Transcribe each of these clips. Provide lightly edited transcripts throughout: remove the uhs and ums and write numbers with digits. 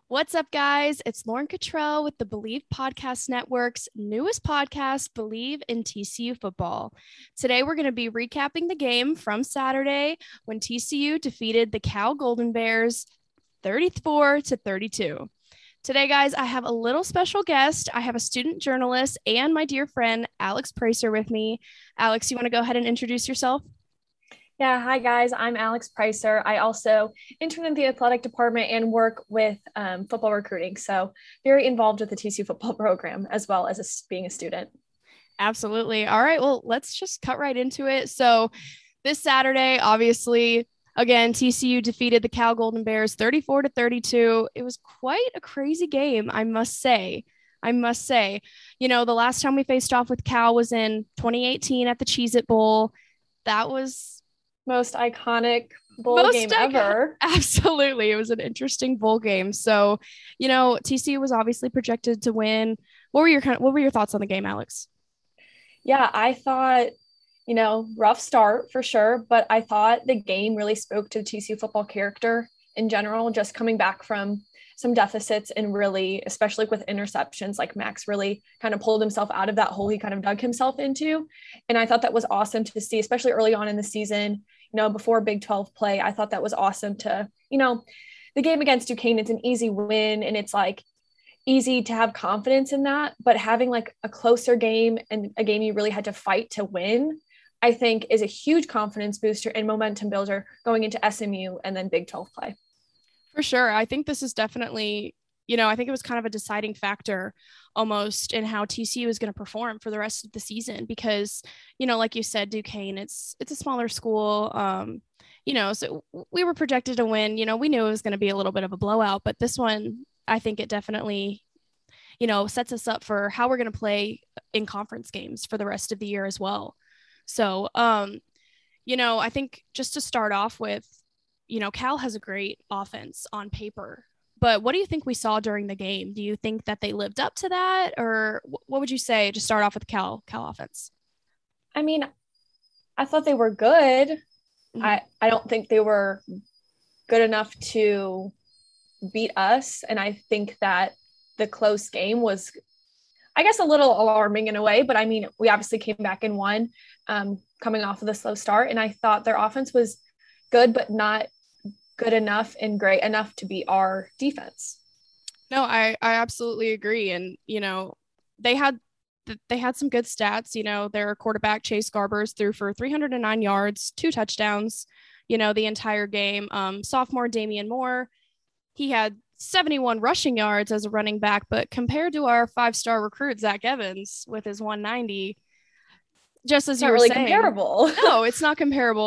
What's up, guys? It's Lauren Cottrell with the Believe Podcast Network's newest podcast, Believe in TCU Football. Today, we're going to be recapping the game from Saturday when TCU defeated the Cal Golden Bears 34-32. Today, guys, I have a little special guest. I have a student journalist and my dear friend, Alex Pricer, with me. Alex, you want to go ahead and introduce yourself? Yeah, hi guys. I'm Alex Pricer. I also intern in the athletic department and work with football recruiting. So very involved with the TCU football program as well as being a student. Absolutely. All right. Well, let's just cut right into it. So this Saturday, obviously, again, TCU defeated the Cal Golden Bears 34-32. It was quite a crazy game, I must say. You know, the last time we faced off with Cal was in 2018 at the Cheez-It Bowl. That was most iconic bowl game ever. Absolutely. It was an interesting bowl game. So, you know, TCU was obviously projected to win. What were your thoughts on the game, Alex? Yeah, I thought, rough start for sure, but I thought the game really spoke to the TCU football character in general, just coming back from some deficits and really, especially with interceptions, like Max really kind of pulled himself out of that hole he kind of dug himself into. And I thought that was awesome to see, especially early on in the season, before Big 12 play. I thought that was awesome to, the game against Duquesne, it's an easy win and it's like easy to have confidence in that, but having like a closer game and a game you really had to fight to win, I think is a huge confidence booster and momentum builder going into SMU and then Big 12 play. For sure. I think this is definitely, I think it was kind of a deciding factor almost in how TCU is going to perform for the rest of the season because, like you said, Duquesne, it's a smaller school. So we were projected to win. We knew it was going to be a little bit of a blowout, but this one, I think it definitely, sets us up for how we're going to play in conference games for the rest of the year as well. So, I think just to start off with, Cal has a great offense on paper, but what do you think we saw during the game? Do you think that they lived up to that, or what would you say to start off with Cal offense? I mean, I thought they were good. Mm-hmm. I don't think they were good enough to beat us. And I think that the close game was, I guess, a little alarming in a way, but I mean, we obviously came back and won coming off of the slow start. And I thought their offense was good, but not good enough and great enough to beat our defense. No, I absolutely agree. And, they had some good stats. Their quarterback Chase Garbers threw for 309 yards, 2 touchdowns, the entire game. Sophomore Damian Moore, he had 71 rushing yards as a running back, but compared to our 5-star recruit, Zach Evans, with his 190, just as you were really saying, comparable. No, it's not comparable.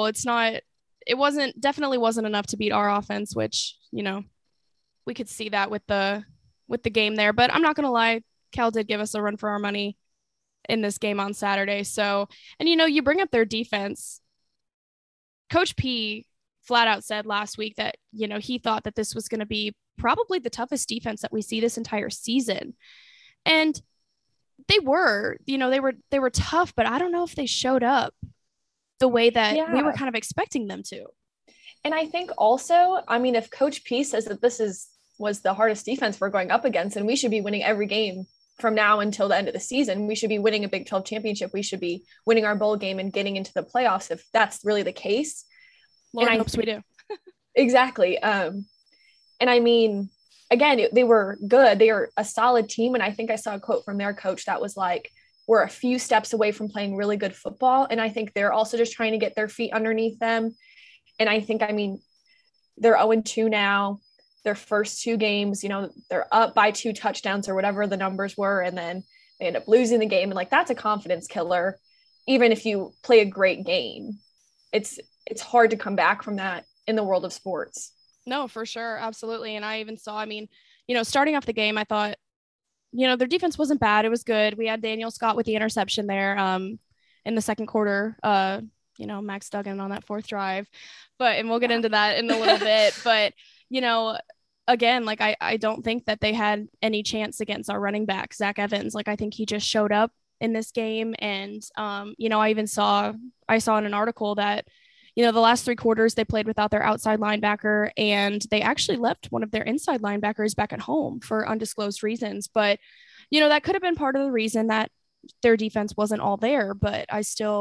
It definitely wasn't enough to beat our offense, which, we could see that with the game there, but I'm not going to lie. Cal did give us a run for our money in this game on Saturday. So, and you bring up their defense. Coach P flat out said last week that, he thought that this was going to be probably the toughest defense that we see this entire season. And they were tough, but I don't know if they showed up the way that we were kind of expecting them to. And I think also, I mean, if Coach P says that was the hardest defense we're going up against, and we should be winning every game from now until the end of the season, we should be winning a Big 12 championship. We should be winning our bowl game and getting into the playoffs if that's really the case. Lord hopes we do. Exactly. And I mean, again, they were good. They are a solid team. And I think I saw a quote from their coach that was like, we're a few steps away from playing really good football. And I think they're also just trying to get their feet underneath them. And I think, they're 0-2 now. Their first 2 games, they're up by 2 touchdowns or whatever the numbers were. And then they end up losing the game. And like, that's a confidence killer. Even if you play a great game, it's hard to come back from that in the world of sports. No, for sure. Absolutely. And I even saw, starting off the game, I thought, their defense wasn't bad. It was good. We had Daniel Scott with the interception there in the second quarter. Max Duggan on that 4th drive, and we'll get into that in a little bit. But, again, like I don't think that they had any chance against our running back, Zach Evans. Like, I think he just showed up in this game. And, I saw in an article that, the last 3 quarters they played without their outside linebacker, and they actually left one of their inside linebackers back at home for undisclosed reasons. But, that could have been part of the reason that their defense wasn't all there. But I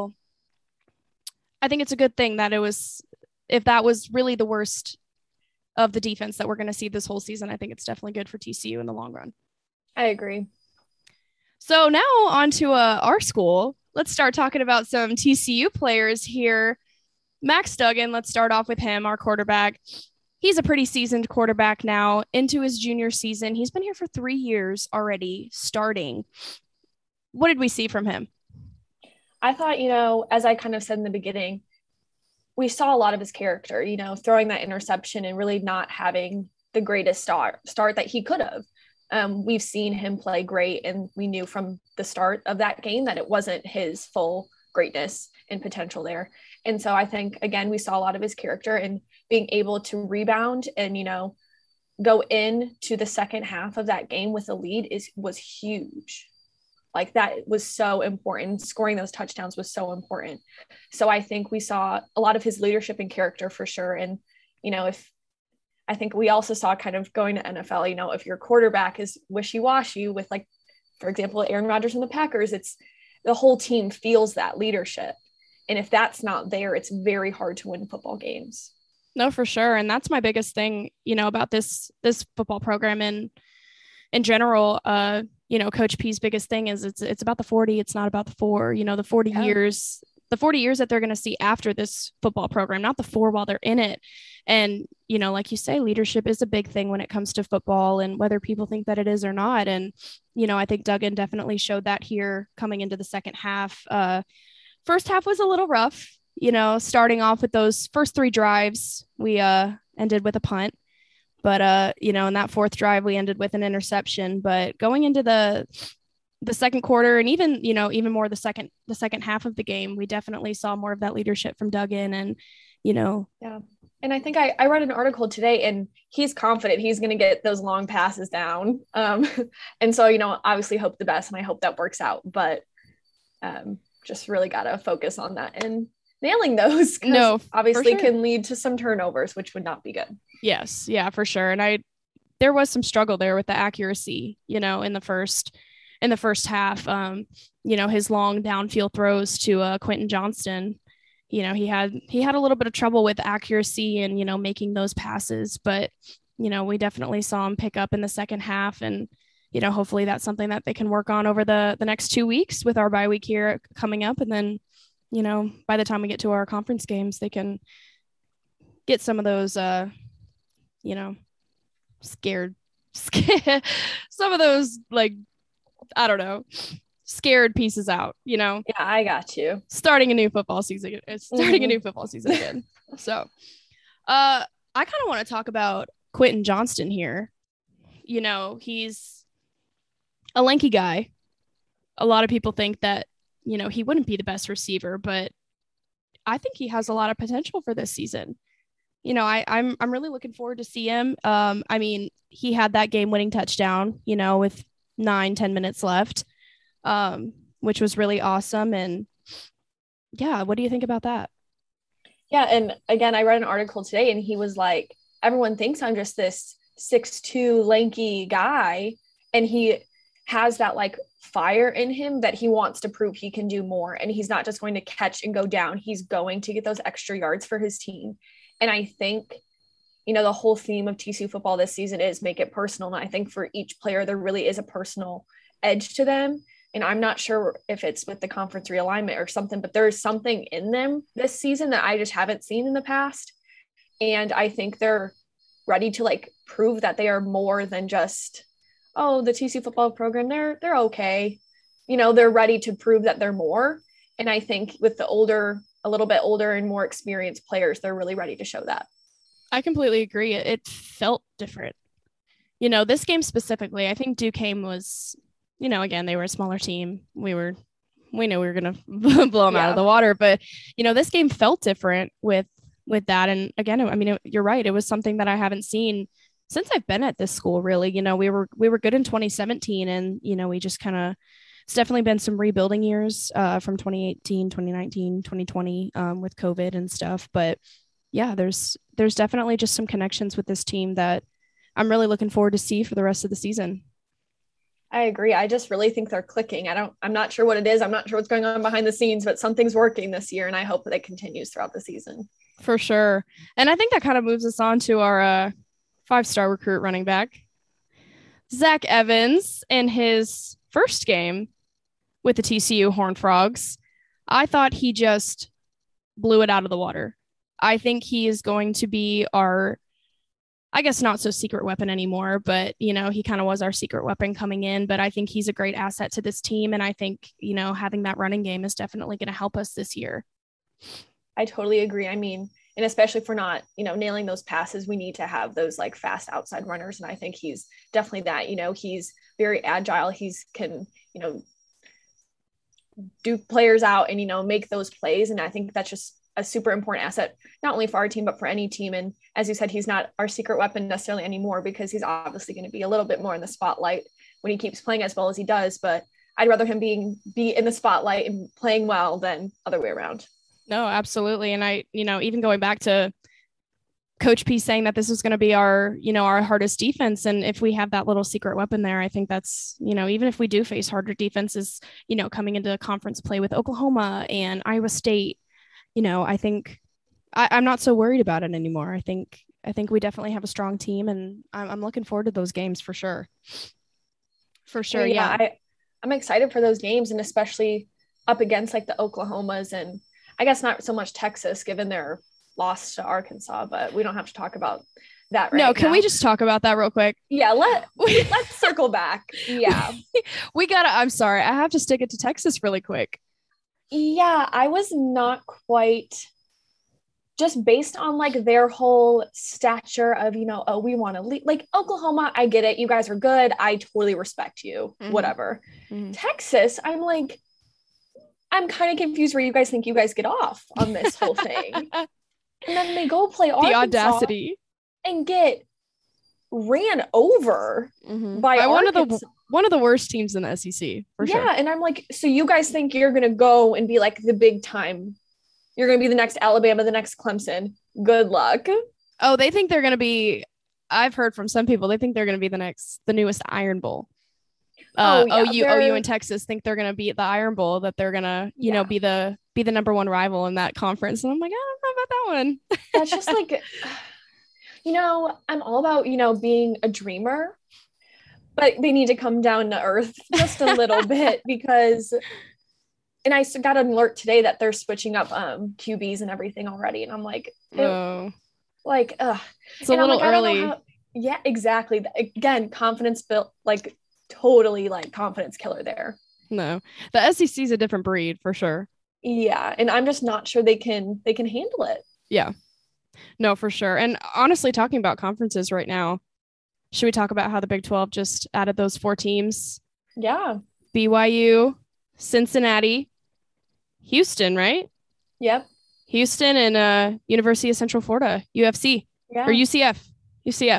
think it's a good thing that if that was really the worst of the defense that we're going to see this whole season, I think it's definitely good for TCU in the long run. I agree. So now on to our school. Let's start talking about some TCU players here. Max Duggan, let's start off with him, our quarterback. He's a pretty seasoned quarterback now, into his junior season. He's been here for 3 years already, starting. What did we see from him? I thought, as I kind of said in the beginning, we saw a lot of his character, throwing that interception and really not having the greatest start that he could have. We've seen him play great, and we knew from the start of that game that it wasn't his full greatness and potential there. And so I think, again, we saw a lot of his character, and being able to rebound and, go into the second half of that game with a lead was huge. Like, that was so important. Scoring those touchdowns was so important. So I think we saw a lot of his leadership and character for sure. And, I think we also saw kind of going to NFL, if your quarterback is wishy-washy with, like, for example, Aaron Rodgers and the Packers, it's the whole team feels that leadership. And if that's not there, it's very hard to win football games. No, for sure. And that's my biggest thing, about this football program in general. Coach P's biggest thing is it's about the 40. It's not about the 4, the 40 years, the 40 years that they're going to see after this football program, not the 4 while they're in it. And, like you say, leadership is a big thing when it comes to football, and whether people think that it is or not. And, I think Duggan definitely showed that here coming into the second half. First half was a little rough, starting off with those first 3 drives, we ended with a punt. But, in that 4th drive, we ended with an interception. But going into the second quarter, and even more the second half of the game, we definitely saw more of that leadership from Duggan. And, Yeah. And I think I read an article today, and he's confident he's going to get those long passes down. And so, obviously hope the best, and I hope that works out. But just really got to focus on that and nailing those. No, obviously sure. Can lead to some turnovers, which would not be good. Yes. Yeah, for sure. And there was some struggle there with the accuracy, in the first half. His long downfield throws to Quentin Johnston, he had a little bit of trouble with accuracy and, making those passes, but, we definitely saw him pick up in the second half, and, hopefully that's something that they can work on over the next 2 weeks with our bye week here coming up. And then, by the time we get to our conference games, they can get some of those, scared, some of those, like, I don't know, scared pieces out, Yeah, I got you. Starting a new football season again. So, I kind of want to talk about Quentin Johnston here. He's a lanky guy. A lot of people think that, he wouldn't be the best receiver, but I think he has a lot of potential for this season. I'm really looking forward to see him. He had that game-winning touchdown, with 9-10 minutes left, which was really awesome. And yeah, what do you think about that? Yeah. And again, I read an article today, and he was like, everyone thinks I'm just this 6'2" lanky guy. And he has that, like, fire in him that he wants to prove he can do more. And he's not just going to catch and go down. He's going to get those extra yards for his team. And I think, the whole theme of TCU football this season is make it personal. And I think for each player, there really is a personal edge to them. And I'm not sure if it's with the conference realignment or something, but there's something in them this season that I just haven't seen in the past. And I think they're ready to, like, prove that they are more than just, the TCU football program, they're okay. They're ready to prove that they're more. And I think with a little bit older and more experienced players, they're really ready to show that. I completely agree. It felt different. This game specifically, I think Duquesne was, again, they were a smaller team. We knew we were going to blow them out of the water, but, this game felt different with that. And again, you're right. It was something that I haven't seen since I've been at this school, really. We were good in 2017, and, we just kind of it's definitely been some rebuilding years from 2018, 2019, 2020 with COVID and stuff. But yeah, there's definitely just some connections with this team that I'm really looking forward to see for the rest of the season. I agree. I just really think they're clicking. I'm not sure what it is. I'm not sure what's going on behind the scenes, but something's working this year, and I hope that it continues throughout the season. For sure. And I think that kind of moves us on to our 5-star recruit running back, Zach Evans, in his first game with the TCU Horned Frogs. I thought he just blew it out of the water. I think he is going to be our, I guess not so secret weapon anymore, but, you know, he kind of was our secret weapon coming in. But I think he's a great asset to this team. And I think, you know, having that running game is definitely going to help us this year. I totally agree. I mean, and especially if we're not, you know, nailing those passes, we need to have those like fast outside runners. And I think he's definitely that. You know, he's very agile. He's can, you know, do players out and, you know, make those plays. And I think that's just a super important asset, not only for our team, but for any team. And as you said, he's not our secret weapon necessarily anymore, because he's obviously going to be a little bit more in the spotlight when he keeps playing as well as he does. But I'd rather him be in the spotlight and playing well than other way around. No, absolutely. And I, you know, even going back to Coach P saying that this is going to be our, you know, our hardest defense. And if we have that little secret weapon there, I think that's, you know, even if we do face harder defenses, you know, coming into conference play with Oklahoma and Iowa State, you know, I think I'm not so worried about it anymore. I think we definitely have a strong team, and I'm looking forward to those games for sure. For sure. Yeah. I'm excited for those games, and especially up against like the Oklahomas, and I guess not so much Texas given their loss to Arkansas, but we don't have to talk about that right now. No, can we just talk about that real quick? Yeah, let's circle back. Yeah. I'm sorry, I have to stick it to Texas really quick. Yeah, I was not quite, just based on like their whole stature of, you know, oh, we want to lead. Like Oklahoma, I get it. You guys are good. I totally respect you. Mm-hmm. Whatever. Mm-hmm. Texas, I'm kind of confused where you guys think you guys get off on this whole thing. And then they go play Arkansas, the audacity, and get ran over by one of the worst teams in the SEC. For sure. Yeah, and I'm like, so you guys think you're gonna go and be like the big time? You're gonna be the next Alabama, the next Clemson. Good luck. Oh, they think they're gonna be. I've heard from some people they think they're gonna be the newest Iron Bowl. OU and Texas think they're gonna be at the Iron Bowl, that they're gonna, you know, be the number one rival in that conference. And I'm like, I don't know about that one. That's just like, you know, I'm all about, you know, being a dreamer, but they need to come down to earth just a little bit, because, and I got an alert today that they're switching up QBs and everything already. And I'm like, it's a little early. Yeah, exactly. Again, confidence built, like totally like confidence killer there. No, the SEC is a different breed for sure. Yeah. And I'm just not sure they can handle it. Yeah, no, for sure. And honestly, talking about conferences right now, should we talk about how the Big 12 just added those 4 teams? Yeah. BYU, Cincinnati, Houston, right? Yep. Houston and University of Central Florida, UFC. Yeah. Or UCF.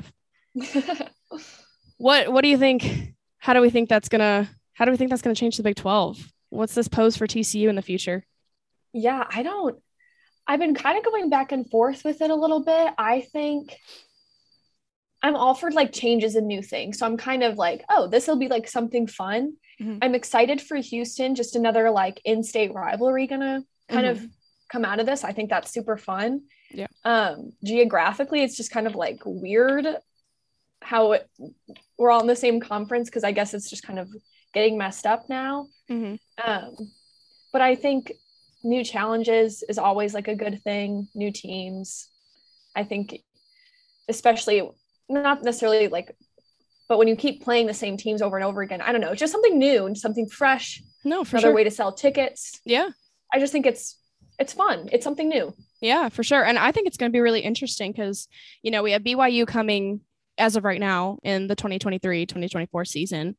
What do you think? How do we think that's gonna change the Big 12? What's this pose for TCU in the future? Yeah, I've been kind of going back and forth with it a little bit. I think I'm all for like changes and new things. So I'm kind of like, oh, this will be like something fun. Mm-hmm. I'm excited for Houston, just another like in-state rivalry gonna kind of come out of this. I think that's super fun. Yeah. Geographically, it's just kind of like weird how we're all in the same conference, because I guess it's just kind of getting messed up now. Mm-hmm. But I think new challenges is always like a good thing. New teams, I think, especially not necessarily like, but when you keep playing the same teams over and over again, I don't know, it's just something new and something fresh. No, for another sure. way to sell tickets. Yeah. I just think it's fun. It's something new. Yeah, for sure. And I think it's going to be really interesting because, you know, we have BYU coming as of right now in the 2023-2024 season.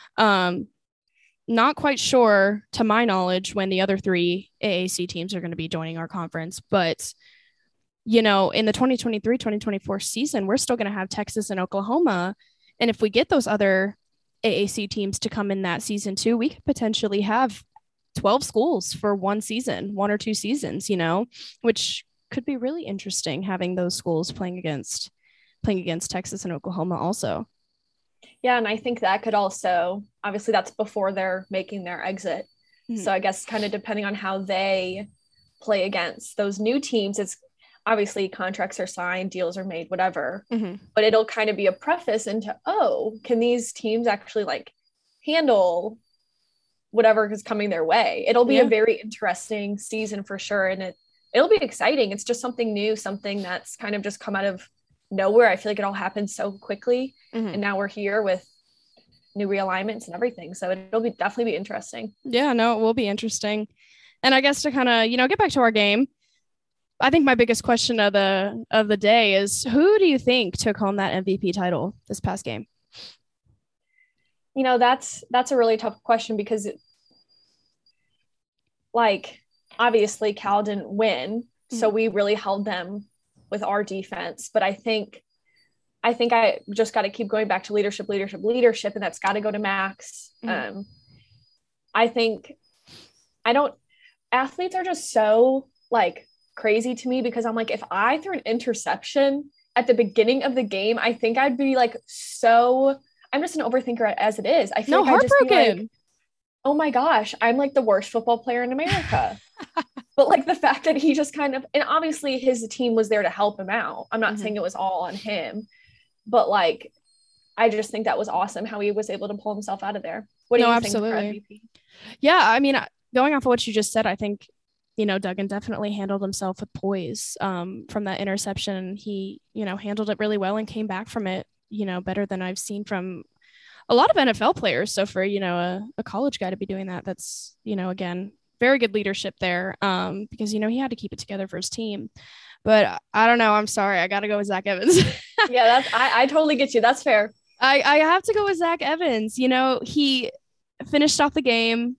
Not quite sure, to my knowledge, when the other 3 AAC teams are going to be joining our conference. But, you know, in the 2023-2024 season, we're still going to have Texas and Oklahoma. And if we get those other AAC teams to come in that season too. We could potentially have 12 schools for one season, 1 or 2 seasons, which could be really interesting, having those schools playing against Texas and Oklahoma also. Yeah, and I think that could also, obviously that's before they're making their exit. So I guess kind of depending on how they play against those new teams, it's obviously contracts are signed, deals are made, whatever, but it'll kind of be a preface into, can these teams actually like handle whatever is coming their way? It'll be a very interesting season for sure. And it'll be exciting. It's just something new, something that's kind of just come out of nowhere. I feel like it all happened so quickly, and now we're here with new realignments and everything. So it'll definitely be interesting. Yeah, no, it will be interesting. And I guess to kind of, get back to our game, I think my biggest question of the day is, who do you think took home that MVP title this past game? That's a really tough question because obviously Cal didn't win. So we really held them with our defense, but I think I just got to keep going back to leadership, and that's got to go to Max. Athletes are just so crazy to me, because I'm like, if I threw an interception at the beginning of the game, I think I'd be I'm just an overthinker as it is. I feel I'd just be oh my gosh, I'm the worst football player in America. But the fact that he just kind of, and obviously his team was there to help him out. I'm not saying it was all on him, but I just think that was awesome how he was able to pull himself out of there. What do you think for MVP? Yeah, I mean, going off of what you just said, I think, Duggan definitely handled himself with poise from that interception. He, handled it really well and came back from it, better than I've seen from a lot of NFL players. So for, a college guy to be doing that, that's, again, very good leadership there, because, he had to keep it together for his team. But I don't know. I'm sorry. I got to go with Zach Evans. Yeah, I totally get you. That's fair. I have to go with Zach Evans. He finished off the game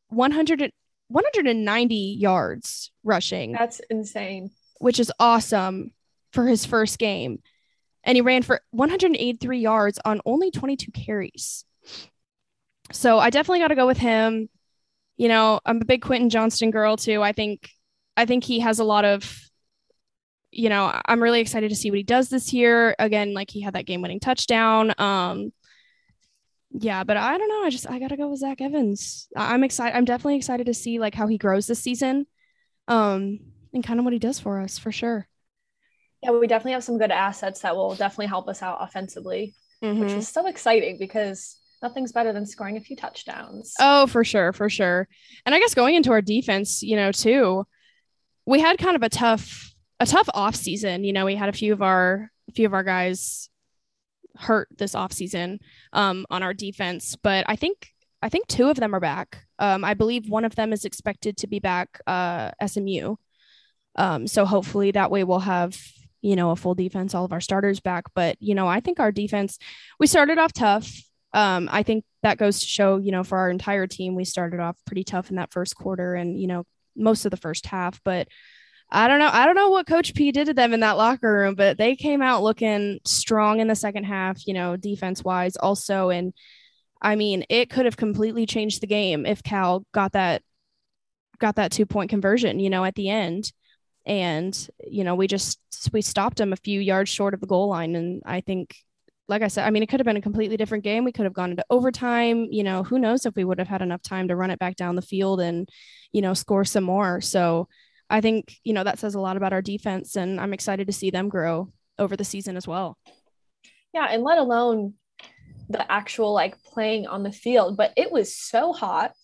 190 yards rushing. That's insane. Which is awesome for his first game. And he ran for 183 yards on only 22 carries. So I definitely got to go with him. I'm a big Quentin Johnston girl too. I think he has a lot of, I'm really excited to see what he does this year. Again, he had that game-winning touchdown. Yeah, but I don't know. I got to go with Zach Evans. I'm excited. I'm definitely excited to see how he grows this season, and kind of what he does for us, for sure. Yeah, we definitely have some good assets that will definitely help us out offensively, which is so exciting because nothing's better than scoring a few touchdowns. Oh, for sure. For sure. And I guess going into our defense, too, we had kind of a tough off season. We had a few of our guys hurt this off season on our defense, but I think 2 of them are back. I believe one of them is expected to be back SMU. So hopefully that way we'll have, a full defense, all of our starters back. But, I think our defense, we started off tough. I think that goes to show, for our entire team, we started off pretty tough in that first quarter and, most of the first half. But I don't know what Coach P did to them in that locker room, but they came out looking strong in the second half, defense wise also. And I mean, it could have completely changed the game if Cal got that 2-point conversion, at the end. And, we stopped them a few yards short of the goal line. And I think, like I said, I mean, it could have been a completely different game. We could have gone into overtime. Who knows if we would have had enough time to run it back down the field and, score some more. So I think, that says a lot about our defense, and I'm excited to see them grow over the season as well. Yeah. And let alone the actual playing on the field, but it was so hot.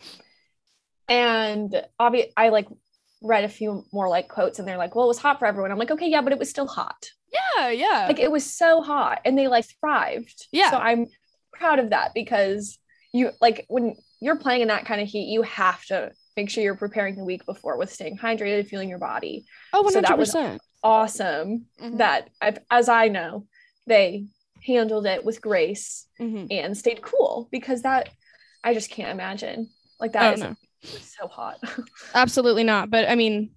And I read a few more quotes, and they're well, it was hot for everyone. I'm like, okay, yeah, but it was still hot. Yeah. It was so hot, and they thrived. Yeah. So I'm proud of that, because you when you're playing in that kind of heat, you have to make sure you're preparing the week before with staying hydrated, feeling your body. Oh, 100%. So that was awesome. That as I know, they handled it with grace and stayed cool, because that I just can't imagine that is so hot. Absolutely not. But I mean,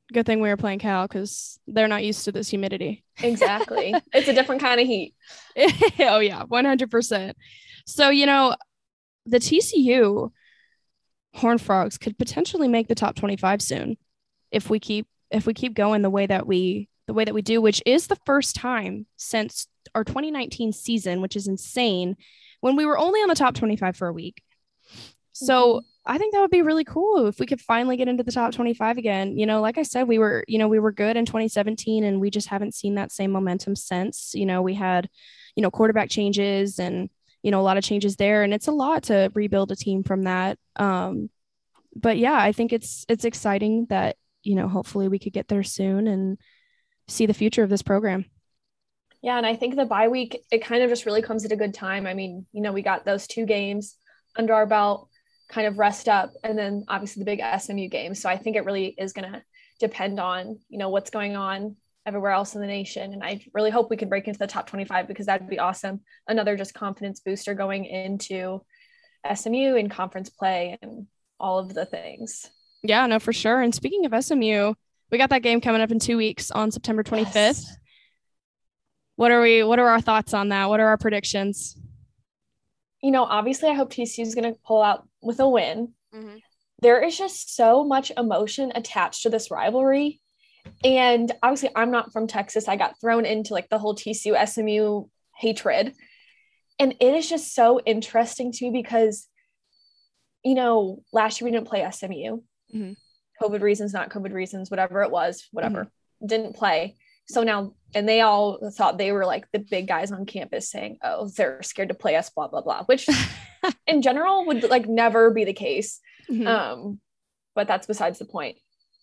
Good thing we were playing Cal because they're not used to this humidity. Exactly. It's a different kind of heat. Oh yeah, 100%. So, the TCU Horned Frogs could potentially make the top 25 soon if we keep going the way that we do, which is the first time since our 2019 season, which is insane, when we were only on the top 25 for a week. So I think that would be really cool if we could finally get into the top 25 again. Like I said, we were good in 2017 and we just haven't seen that same momentum since. We had, quarterback changes and, a lot of changes there. And it's a lot to rebuild a team from that. But yeah, I think it's exciting that, hopefully we could get there soon and see the future of this program. Yeah, and I think the bye week, it kind of just really comes at a good time. I mean, we got those 2 games under our belt, kind of rest up, and then obviously the big SMU game. So I think it really is going to depend on, what's going on everywhere else in the nation. And I really hope we can break into the top 25 because that'd be awesome. Another just confidence booster going into SMU and conference play and all of the things. Yeah, no, for sure. And speaking of SMU, we got that game coming up in 2 weeks on September 25th. Yes. What are our thoughts on that? What are our predictions? Obviously I hope TCU is going to pull out with a win. Mm-hmm. There is just so much emotion attached to this rivalry. And obviously I'm not from Texas. I got thrown into like the whole TCU SMU hatred. And it is just so interesting to me because, last year we didn't play SMU. Mm-hmm. COVID reasons, not COVID reasons, whatever it was, didn't play. So now, and they all thought they were like the big guys on campus saying, oh, they're scared to play us, blah, blah, blah, which in general would like never be the case. Mm-hmm. But that's besides the point.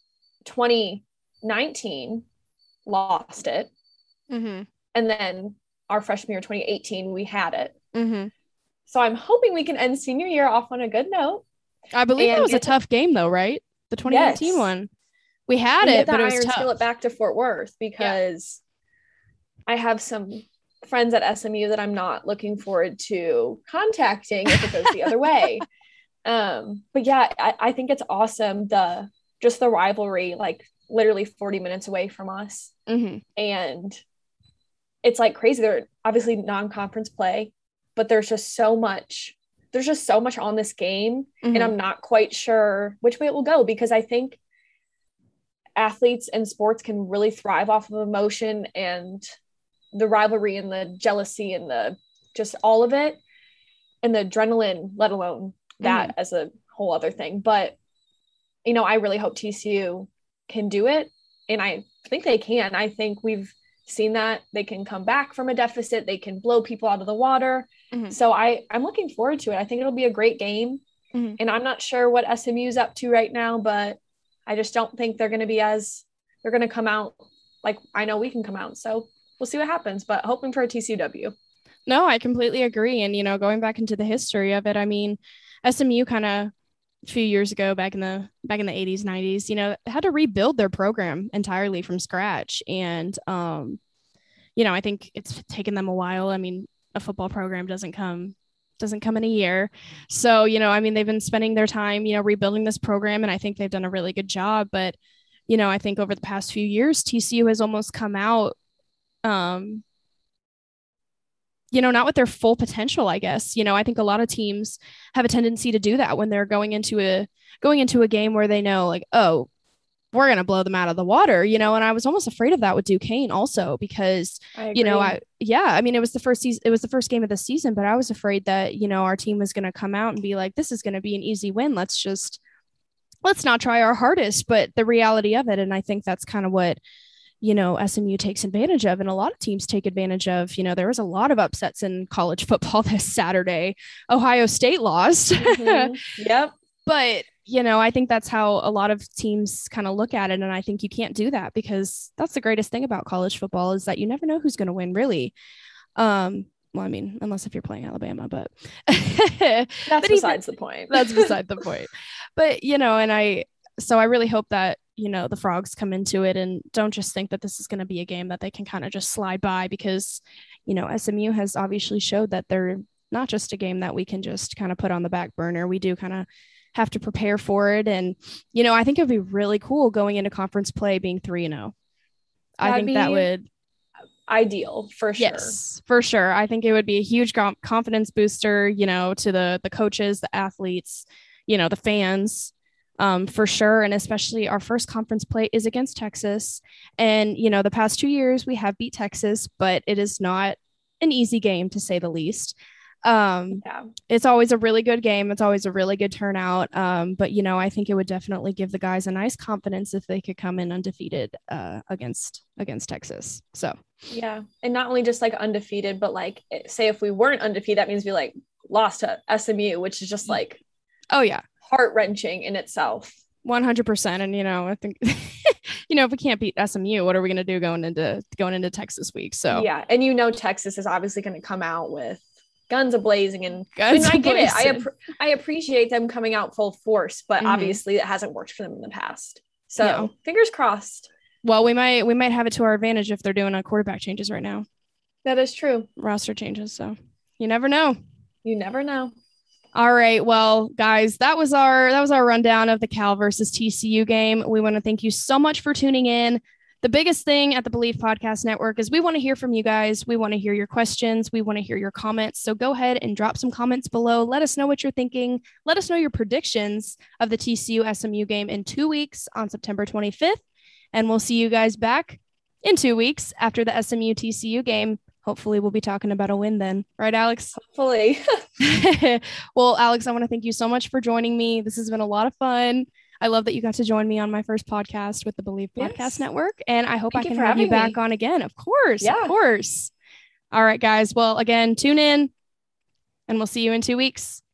2019 lost it. Mm-hmm. And then our freshman year, 2018, we had it. Mm-hmm. So I'm hoping we can end senior year off on a good note. I believe that was a tough game though, right? The 2018 one. We had it, but it was tough. Iron Skillet back to Fort Worth because I have some friends at SMU that I'm not looking forward to contacting if it goes the other way. But yeah, I think it's awesome. The rivalry, like literally 40 minutes away from us. Mm-hmm. And it's like crazy. They're obviously non-conference play, but there's just so much on this game. Mm-hmm. And I'm not quite sure which way it will go because I think athletes and sports can really thrive off of emotion and the rivalry and the jealousy and the just all of it and the adrenaline, let alone that as a whole other thing. But, I really hope TCU can do it. And I think they can. I think we've seen that they can come back from a deficit. They can blow people out of the water. Mm-hmm. So I'm looking forward to it. I think it'll be a great game. Mm-hmm. And I'm not sure what SMU is up to right now, but I just don't think they're going to come out like I know we can come out. So we'll see what happens, but hoping for a TCW. No, I completely agree. And, going back into the history of it, I mean, SMU kind of a few years ago, back in the 80s, 90s, had to rebuild their program entirely from scratch. And, I think it's taken them a while. I mean, a football program doesn't come in a year. So, they've been spending their time, rebuilding this program. And I think they've done a really good job. But, I think over the past few years, TCU has almost come out, not with their full potential, I guess. I think a lot of teams have a tendency to do that when they're going into a game where they know like, oh, we're going to blow them out of the water, and I was almost afraid of that with Duquesne also because, it was the first season, it was the first game of the season, but I was afraid that, our team was going to come out and be like, this is going to be an easy win. Let's not try our hardest, but the reality of it. And I think that's kind of what, SMU takes advantage of and a lot of teams take advantage of. There was a lot of upsets in college football this Saturday. Ohio State lost. Mm-hmm. Yep. But, I think that's how a lot of teams kind of look at it. And I think you can't do that because that's the greatest thing about college football is that you never know who's going to win really. Well, I mean, unless if you're playing Alabama, but that's besides the point. That's beside the point. But, so I really hope that, the Frogs come into it and don't just think that this is going to be a game that they can kind of just slide by because, SMU has obviously showed that they're not just a game that we can just kind of put on the back burner. We do kind of have to prepare for it. And, I think it would be really cool going into conference play being 3-0. I think that would ideal for sure. Yes, for sure. I think it would be a huge confidence booster, to the coaches, the athletes, the fans, for sure. And especially our first conference play is against Texas. And, the past 2 years we have beat Texas, but it is not an easy game to say the least. It's always a really good game. It's always a really good turnout. But I think it would definitely give the guys a nice confidence if they could come in undefeated against Texas. So yeah, and not only just like undefeated, but like say if we weren't undefeated, that means we like lost to SMU, which is just like heart-wrenching in itself. 100%. And I think if we can't beat SMU, what are we going to do going into Texas week? So yeah, and Texas is obviously going to come out with guns a-blazing, and I get it. I appreciate them coming out full force, but obviously it hasn't worked for them in the past. So fingers crossed. Well, we might have it to our advantage if they're doing quarterback changes right now. That is true. Roster changes. So you never know. You never know. All right. Well, guys, that was our rundown of the Cal versus TCU game. We want to thank you so much for tuning in. The biggest thing at the Believe Podcast Network is we want to hear from you guys. We want to hear your questions. We want to hear your comments. So go ahead and drop some comments below. Let us know what you're thinking. Let us know your predictions of the TCU SMU game in 2 weeks on September 25th. And we'll see you guys back in 2 weeks after the SMU TCU game. Hopefully we'll be talking about a win then. Right, Alex? Hopefully. Well, Alex, I want to thank you so much for joining me. This has been a lot of fun. I love that you got to join me on my first podcast with the Believe Podcast Network. And I hope I can have you back on again. Of course. Yeah. Of course. All right, guys. Well, again, tune in and we'll see you in 2 weeks.